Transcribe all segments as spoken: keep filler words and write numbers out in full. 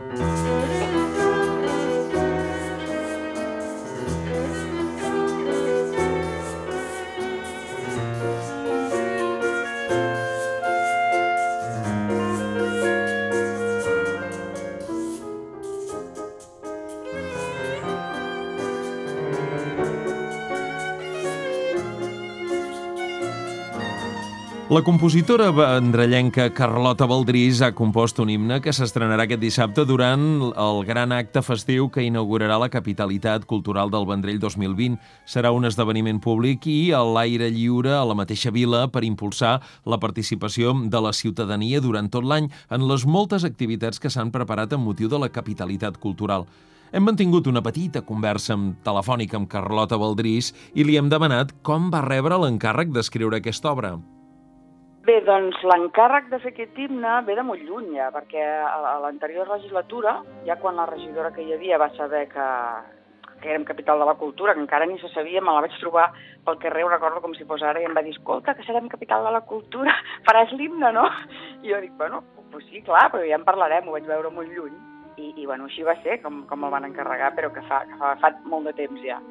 La compositora vendrellenca Carlota Baldrís ha compost un himne que s'estrenarà aquest dissabte durant el gran acte festiu que inaugurarà la Capitalitat Cultural del Vendrell dos mil vint. Serà un esdeveniment públic i a l'aire lliure a la mateixa vila per impulsar la participació de la ciutadania durant tot l'any en les moltes activitats que s'han preparat amb motiu de la Capitalitat Cultural. Hem mantingut una petita conversa telefònica amb Carlota Baldrís i li hem demanat com va rebre l'encàrrec d'escriure aquesta obra. Bé, doncs l'encàrrec de fer aquest himne ve de molt lluny, ja, perquè a l'anterior legislatura, ja quan la regidora que hi havia va saber que, que érem capital de la cultura, que encara ni se sabia, me la vaig trobar pel carrer, ho recordo com si fos ara, i em va dir, escolta, que serem capital de la cultura, faràs l'himne, no? I jo dic, bueno, pues sí, clar, però ja en parlarem, ho vaig veure molt lluny, i, i bueno, així va ser, com, com el van encarregar, però que fa, que fa, fa molt de temps ja.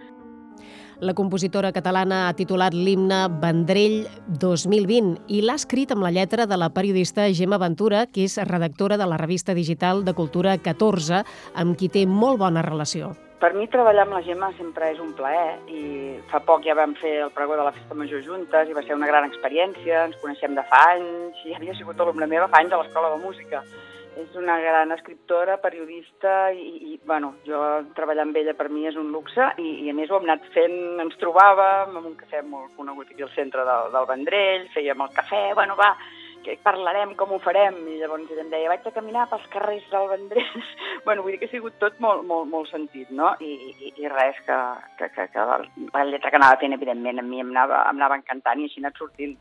La compositora catalana ha titulat l'himne Vendrell dos mil vint i l'ha escrit amb la lletra de la periodista Gemma Ventura, que és redactora de la revista digital de Cultura catorze, amb qui té molt bona relació. Per mi treballar amb la Gemma sempre és un plaer i fa poc ja vam fer el pregó de la Festa Major juntes i va ser una gran experiència, ens coneixem de fa anys i havia sigut alumna meva fa anys a l'Escola de Música. És una gran escriptora, periodista i, i bueno, jo treballar amb ella per mi és un luxe i, i a més ho hem anat fent, ens trobàvem en un cafè molt conegut aquí al centre del, del Vendrell, fèiem el cafè, bueno va, que parlarem com ho farem i llavors ella em deia vaig a caminar pels carrers del Vendrell. Bueno, vull dir que ha sigut tot molt, molt, molt sentit, no? I, i, i res, que, que, que, que la lletra que anava fent, evidentment, a mi em anava, em anava encantant i així ha anat sortint.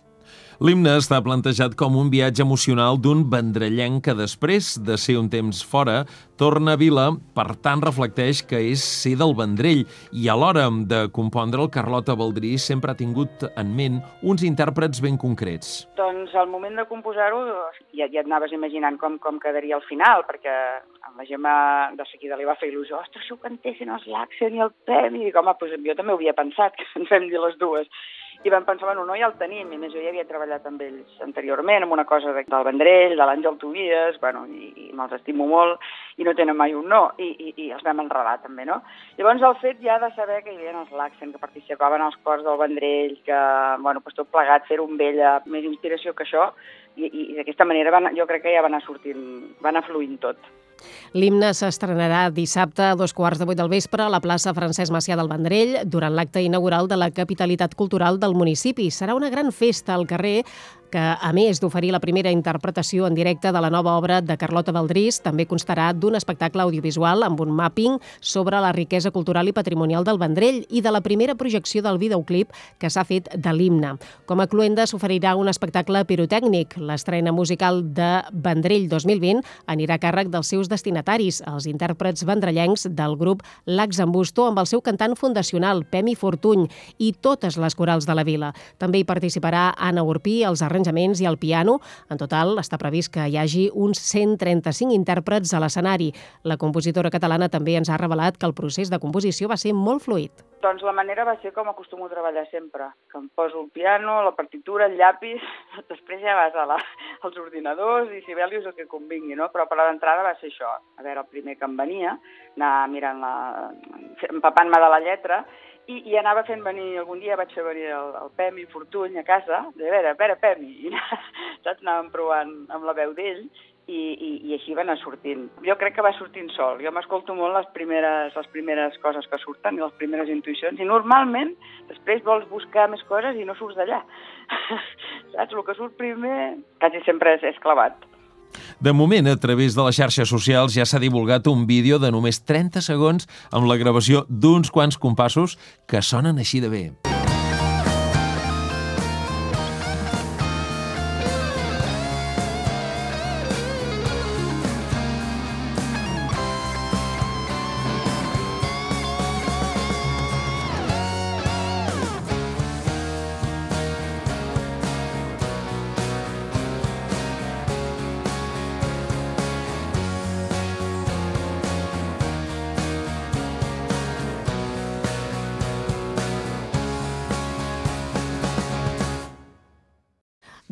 L'himne està plantejat com un viatge emocional d'un vendrellenc que després de ser un temps fora torna a vila, per tant reflecteix que és ser del Vendrell i a l'hora de compondre'l Carlota Baldrís sempre ha tingut en ment uns intèrprets ben concrets. Doncs al moment de composar-ho ja, ja et anaves imaginant com, com quedaria al final, perquè amb la Gemma de seguida li va fer il·lusió, ostres, si ho cantessin els Laxen i el Pemi, i dic, home, doncs jo també ho havia pensat, que ens vam dir les dues. I vam pensar, bueno, no, ja el tenim, i més jo ja havia treballat amb ells anteriorment, amb una cosa de, del Vendrell, de l'Àngel Tobias, bueno, i, i me'ls estimo molt, i no tenen mai un no, i, i, i els vam enredar també, no? Llavors el fet ja de saber que hi havia els Laxen, que participaven als cors del Vendrell, que, bueno, doncs tot plegat, fer-ho amb ella, més inspiració que això, i, i, i d'aquesta manera van, jo crec que ja va anar sortint, va anar fluint tot. L'himne s'estrenarà dissabte a dos quarts de vuit del vespre a la plaça Francesc Macià del Vendrell durant l'acte inaugural de la Capitalitat Cultural del municipi. Serà una gran festa al carrer que, a més d'oferir la primera interpretació en directe de la nova obra de Carlota Baldrís, també constarà d'un espectacle audiovisual amb un mapping sobre la riquesa cultural i patrimonial del Vendrell i de la primera projecció del videoclip que s'ha fet de l'himne. Com a cluenda s'oferirà un espectacle pirotècnic. L'estrena musical de Vendrell dos mil vint anirà a càrrec dels seus destinataris, els intèrprets vendrellencs del grup Lax en Busto amb el seu cantant fundacional, Pemi Fortuny, i totes les corals de la vila. També hi participarà Anna Urpí, els arranjaments i el piano. En total, està previst que hi hagi uns cent trenta-cinc intèrprets a l'escenari. La compositora catalana també ens ha revelat que el procés de composició va ser molt fluid. Doncs la manera va ser com acostumo a treballar sempre, que em poso el piano, la partitura, el llapis, després ja vas a la, als ordinadors i Sibelius el que convingui, no? Però per l'entrada va ser això, a veure, el primer que em venia, anar mirant la... empapant-me de la lletra, i, i anava fent venir, algun dia vaig fer venir el, el Pemi Fortuny a casa, de a veure, a veure, Pemi, i saps, anàvem provant amb la veu d'ell, I, i, i així va anar sortint. Jo crec que va sortint sol. Jo m'escolto molt les primeres, les primeres coses que surten i les primeres intuïcions i normalment després vols buscar més coses i no surts d'allà. Saps? El que surt primer quasi sempre és, és clavat. De moment, a través de les xarxes socials ja s'ha divulgat un vídeo de només trenta segons amb la gravació d'uns quants compassos que sonen així de bé.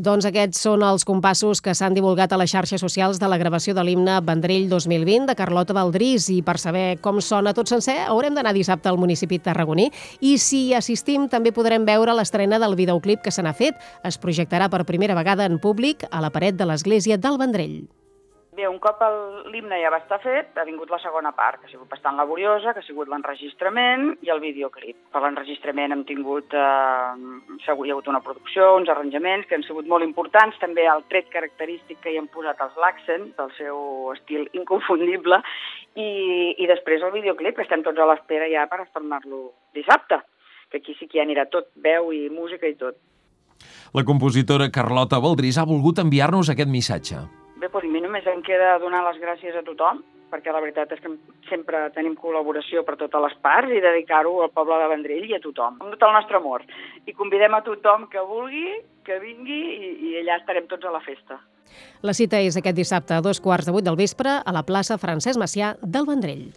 Doncs aquests són els compassos que s'han divulgat a les xarxes socials de la gravació de l'himne Vendrell dos mil vint de Carlota Baldrís. I per saber com sona tot sencer, haurem d'anar dissabte al municipi tarragoní. I si hi assistim, també podrem veure l'estrena del videoclip que se n'ha fet. Es projectarà per primera vegada en públic a la paret de l'església del Vendrell. Bé, un cop l'himne ja va estar fet, ha vingut la segona part, que ha sigut bastant laboriosa, que ha sigut l'enregistrament i el videoclip. Per l'enregistrament hem tingut, eh, hi ha hagut una producció, uns arranjaments que han sigut molt importants, també el tret característic que hi hem posat als Laxen, del seu estil inconfundible, i, i després el videoclip, que estem tots a l'espera ja per estrenar-lo dissabte, que aquí sí que ja anirà tot, veu i música i tot. La compositora Carlota Baldrís ha volgut enviar-nos aquest missatge. Bé, doncs a mi només em queda donar les gràcies a tothom, perquè la veritat és que sempre tenim col·laboració per totes les parts i dedicar-ho al poble de Vendrell i a tothom, amb tot el nostre amor. I convidem a tothom que vulgui, que vingui i, i allà estarem tots a la festa. La cita és aquest dissabte a dos quarts de vuit del vespre a la plaça Francesc Macià del Vendrell.